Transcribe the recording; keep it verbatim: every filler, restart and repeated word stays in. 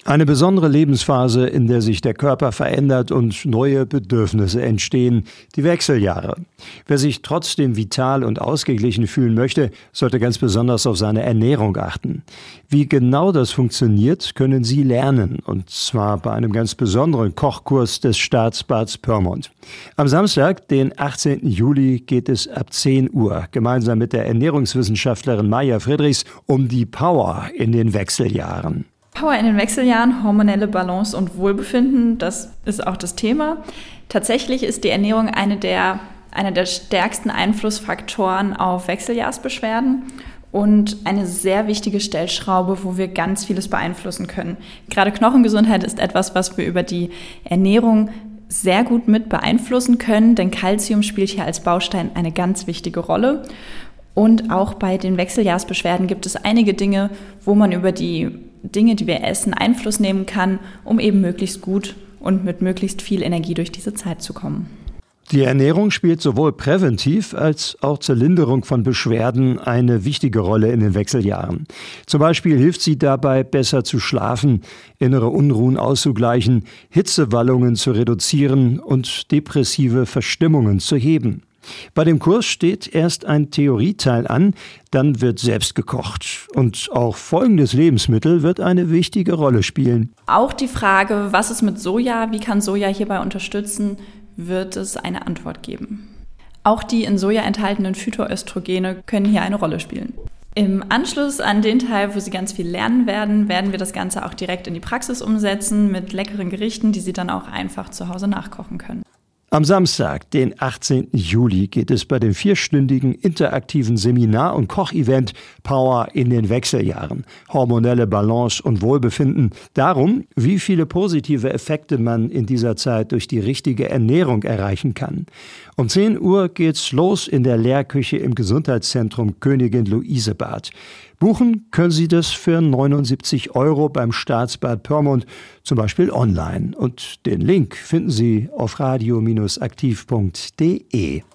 Eine besondere Lebensphase, in der sich der Körper verändert und neue Bedürfnisse entstehen, die Wechseljahre. Wer sich trotzdem vital und ausgeglichen fühlen möchte, sollte ganz besonders auf seine Ernährung achten. Wie genau das funktioniert, können Sie lernen, und zwar bei einem ganz besonderen Kochkurs des Staatsbads Pyrmont. Am Samstag, den achtzehnten Juli, geht es ab zehn Uhr gemeinsam mit der Ernährungswissenschaftlerin Maja Friedrichs um die Power in den Wechseljahren. Power in den Wechseljahren, hormonelle Balance und Wohlbefinden, das ist auch das Thema. Tatsächlich ist die Ernährung eine der, einer der stärksten Einflussfaktoren auf Wechseljahrsbeschwerden und eine sehr wichtige Stellschraube, wo wir ganz vieles beeinflussen können. Gerade Knochengesundheit ist etwas, was wir über die Ernährung sehr gut mit beeinflussen können, denn Calcium spielt hier als Baustein eine ganz wichtige Rolle. Und auch bei den Wechseljahrsbeschwerden gibt es einige Dinge, wo man über die Dinge, die wir essen, Einfluss nehmen kann, um eben möglichst gut und mit möglichst viel Energie durch diese Zeit zu kommen. Die Ernährung spielt sowohl präventiv als auch zur Linderung von Beschwerden eine wichtige Rolle in den Wechseljahren. Zum Beispiel hilft sie dabei, besser zu schlafen, innere Unruhen auszugleichen, Hitzewallungen zu reduzieren und depressive Verstimmungen zu heben. Bei dem Kurs steht erst ein Theorieteil an, dann wird selbst gekocht. Und auch folgendes Lebensmittel wird eine wichtige Rolle spielen. Auch die Frage, was ist mit Soja, wie kann Soja hierbei unterstützen, wird es eine Antwort geben. Auch die in Soja enthaltenen Phytoöstrogene können hier eine Rolle spielen. Im Anschluss an den Teil, wo Sie ganz viel lernen werden, werden wir das Ganze auch direkt in die Praxis umsetzen mit leckeren Gerichten, die Sie dann auch einfach zu Hause nachkochen können. Am Samstag, den achtzehnten Juli, geht es bei dem vierstündigen interaktiven Seminar- und Kochevent Power in den Wechseljahren, hormonelle Balance und Wohlbefinden, darum, wie viele positive Effekte man in dieser Zeit durch die richtige Ernährung erreichen kann. Um zehn Uhr geht's los in der Lehrküche im Gesundheitszentrum Königin Luise Bad. Buchen können Sie das für neunundsiebzig Euro beim Staatsbad Pyrmont, zum Beispiel online. Und den Link finden Sie auf radio Bindestrich aktiv punkt de.